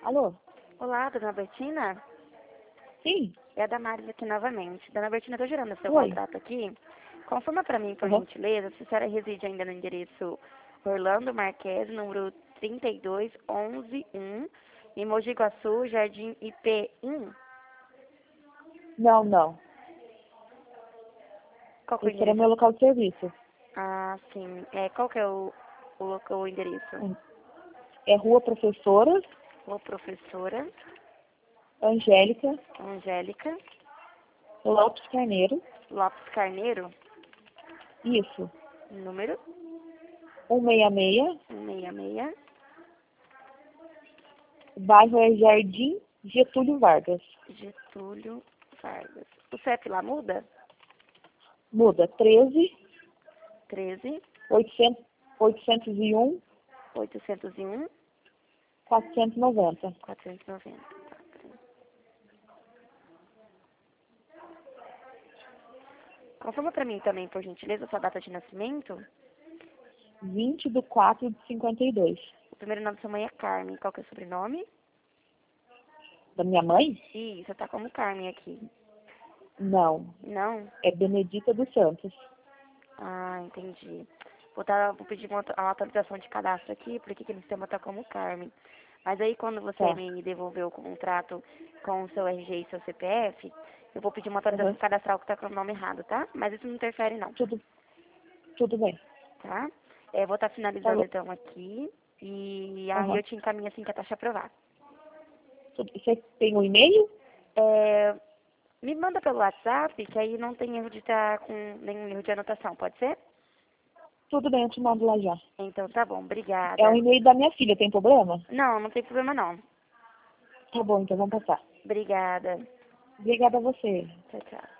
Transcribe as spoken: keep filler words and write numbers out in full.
Alô? Olá, dona Bertina? Sim? É a Damares aqui novamente. Dona Bertina, eu tô gerando seu Oi. contrato aqui. Confirma pra mim, por Uhum. gentileza, se a senhora reside ainda no endereço Orlando Marques, número trinta e dois onze um, em Mogi Guaçu, Jardim I P um. Não, não. Qual que é o Esse era meu endereço? local de serviço. Ah, sim. É, qual que é o, o, local, o endereço? Hum. É Rua Professora Ô, professora Angélica Angélica Lopes Carneiro. Lopes Carneiro, Isso. número cento e sessenta e seis. cento e sessenta e seis, O bairro é Jardim Getúlio Vargas. Getúlio Vargas. O C E P lá muda? Muda. treze, treze, oitocentos, oitocentos e um, oitocentos e um, quatrocentos e noventa. quatrocentos e noventa. Confirma pra mim também, por gentileza, sua data de nascimento. vinte de quatro de cinquenta e dois. O primeiro nome da sua mãe é Carmen. Qual que é o sobrenome? Da minha mãe? Ih, você tá como Carmen aqui. Não. Não? É Benedita dos Santos. Ah, entendi. Vou, tá, vou pedir uma, uma atualização de cadastro aqui, porque aqui no sistema tá como Carmen. Mas aí quando você Tá. me devolver o contrato com o seu R G e seu C P F, eu vou pedir uma atualização Uhum. cadastral que tá com o nome errado, tá? Mas isso não interfere não, Tudo, tudo bem. tá? É, vou estar finalizando Falou. então aqui e aí Uhum. eu te encaminho assim que a taxa aprovar. Tudo- Você tem um e-mail? É, me manda pelo WhatsApp, que aí não tem erro de estar com nenhum erro de anotação, pode ser? Tudo bem, eu te mando lá já. Então tá bom, É um obrigada. e-mail da minha filha, tem problema? Não, não tem problema não. Tá bom, então vamos passar. Obrigada. Obrigada a você. Tchau, tchau.